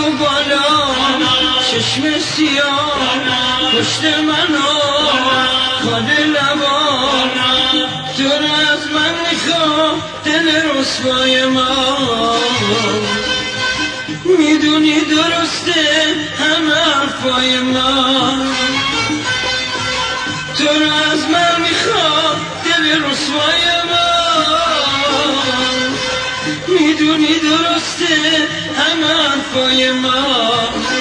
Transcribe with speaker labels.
Speaker 1: و بالا چشم سیاه پشت منو خال لبان تو رو از من میخوام دل رسوای من میدونی درسته همه حرفای من تو رو از من میخوام دل رسوای من میدونی درسته همه حرفای من